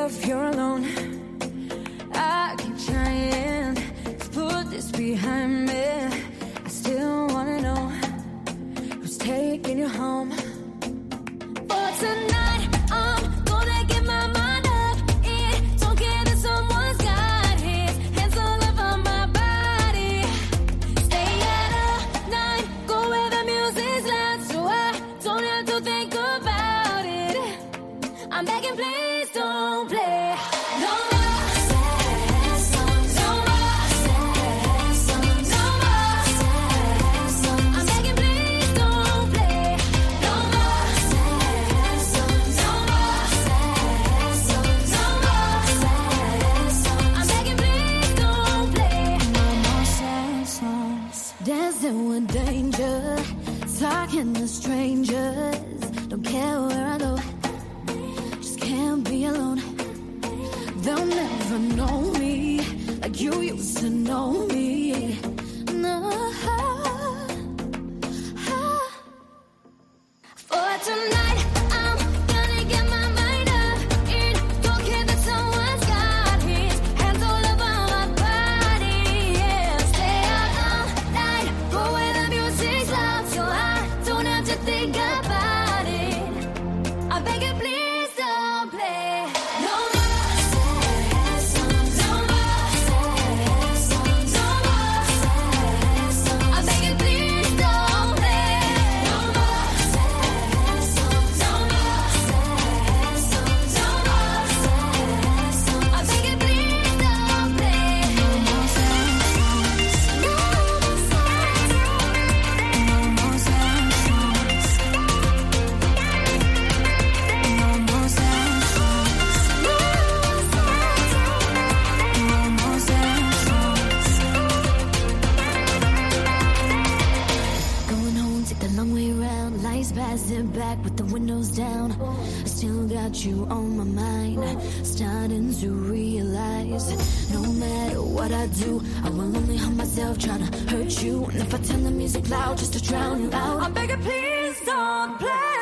yourself, you're alone. I keep trying to put this behind me. I still wanna know who's taking you home. For tonight, I'm gonna get my mind up. It don't care that someone's got his hands all over my body. Stay out all night, go where the music's loud, so I don't have to think about it. I'm begging, please don't play no more sad songs, no more sad songs, no more sad songs. I'm begging, please don't play no more sad songs, no more sad songs, no more sad songs. I'm begging, please don't play no more sad songs. Dancing with danger, talking to strangers. Don't care where I go, can't be alone. They'll never know me like you used to know me. No. For tonight, I'm gonna get my mind up. It don't care that someone's got his hands all over my body. Yeah, stay out all night, go where the music's loud, so I don't have to think about it. I beg you, please don't play no more sad songs, no more sad songs, no more sad songs. I beg you, please don't play no more sad songs, no more sad songs, no more sad songs. I beg you, please don't play no more sad songs, no more sad songs, no more sad songs, no more sad songs, no more sad songs. Going home, take the long way round. Lights passing back with the windows down. I still got you on my mind. Starting to realize no matter what I do, I will only harm myself trying to hurt you. And if I turn the music loud just to drown you out, I beg you, please don't play.